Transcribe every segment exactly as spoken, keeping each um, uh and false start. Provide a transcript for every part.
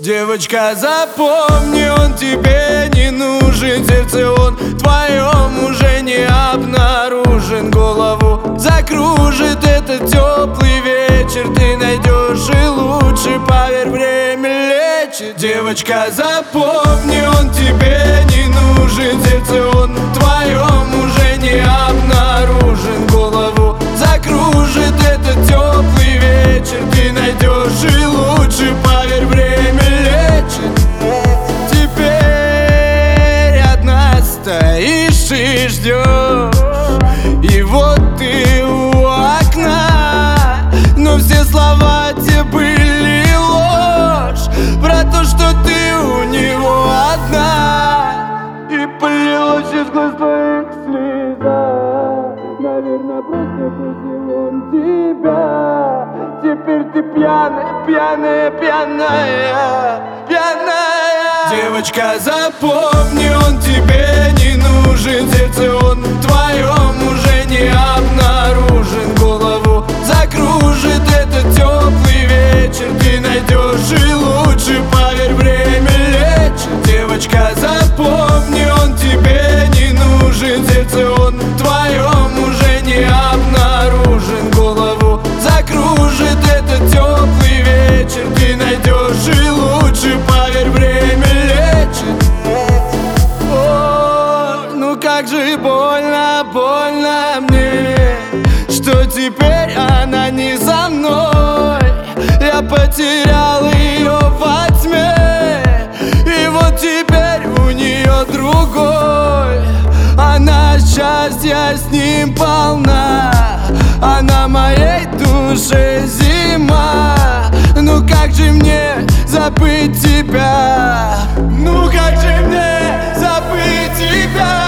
Девочка, запомни, он тебе не нужен. Сердце он в твоем уже не обнаружен. Голову закружит этот теплый вечер. Ты найдешь и лучше, поверь, время лечит. Девочка, запомни, он тебе не нужен. Сердце он в твоем уже не обнаружен. Голову закружит этот теплый вечер. Ты найдешь и лучше, поверь, время лечит. Теперь одна стоишь и ждешь, и вот ты у окна. Но все слова те были ложь про то, что ты у него одна. И полилось из глаз твоих слеза. Наверное, просто бросил он тебя. Теперь ты пьяная, пьяная, пьяная, пьяная. Девочка, запомни, он тебе не нужен. Сердце он в твоем уже не обнаружен. Голову закружит этот теплый вечер. Ты найдешь и лучше, поверь, время лечит. Девочка, запомни, он тебе не нужен. Сердце он в твоем уже не обнаружен. Голову закружит этот теплый вечер. Ты найдешь и лучше, поверь, время лечит. О, ну как же больно, больно мне, что теперь она не за мной. Я потерял ее во тьме, и вот теперь у нее другой. Она счастья с ним полна, а на моей душе зима. Ну как же мне забыть тебя? Ну как же мне забыть тебя?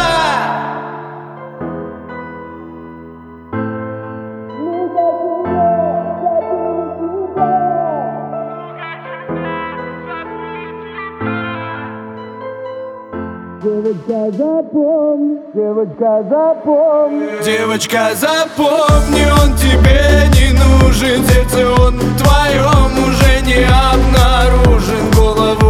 Девочка, запомни, девочка, запомни. Девочка, запомни, он тебе не нужен. Сердце он в твоем уже не обнаружен. Голову